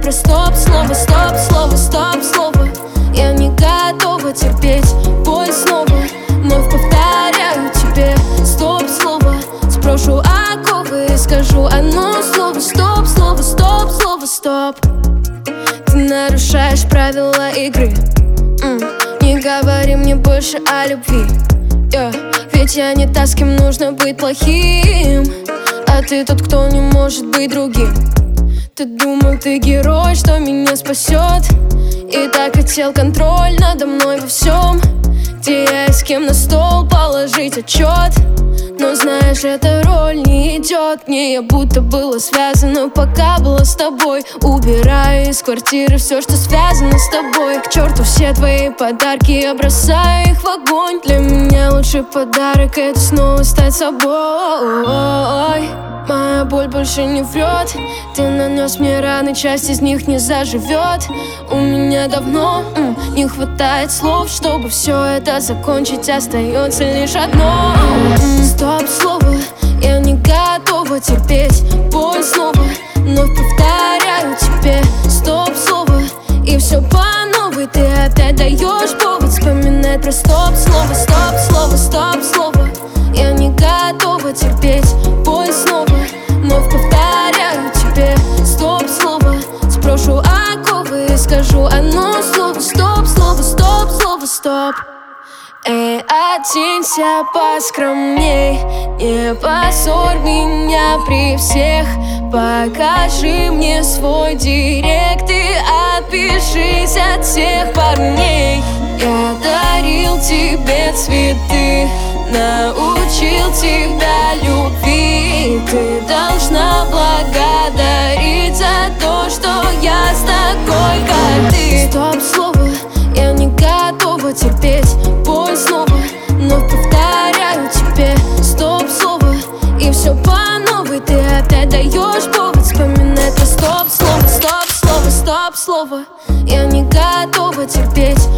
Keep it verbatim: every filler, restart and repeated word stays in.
про стоп, слово, стоп, слово, стоп, слово. Я не готова терпеть боль снова. Вновь повторяю тебе стоп, слово. Сброшу оковы и скажу одно слово. Стоп, слово, стоп, слово, стоп. Ты нарушаешь правила игры. М, Не говори мне больше о любви, yeah. Ведь я не та, с кем нужно быть плохим, а ты тот, кто не может быть другим. Ты думал, ты герой, что меня спасет, и так хотел контроль надо мной во всем, где я и с кем на стол положить отчет. Но знаешь, эта роль не идет мне. Я будто была связана, пока была с тобой. Убираю из квартиры все, что связано с тобой. К черту все твои подарки, я бросаю их в огонь. Для меня лучший подарок — это снова стать собой. Моя боль больше не врет. Ты нанес мне раны, часть из них не заживет. У меня давно м, не хватает слов, чтобы все это закончить. Остается лишь одно. м, Стоп, слово. Я не готова терпеть боль снова. Вновь повторяю тебе стоп, слово. И все по новой ты опять даешь повод вспоминать про стоп, слово, стоп, слово, стоп, слово. Я не готова терпеть боль снова. Вновь повторяю тебе стоп, слово. Сброшу оковы и скажу одно слово. Стоп, слово, стоп, слово, стоп. Эй, оденься поскромней, не позорь меня при всех. Покажи мне свой директ и отпишись от всех парней. Я дарил тебе цветы, научил тебя любви. Ты должна благодарить за то, что я с такой, как ты. Стоп, слово. Я не готова терпеть боль снова. Но повторяю тебе стоп, слово. И все по новой ты опять даешь повод вспоминать про стоп, слово, стоп, слово, стоп, слово. Я не готова терпеть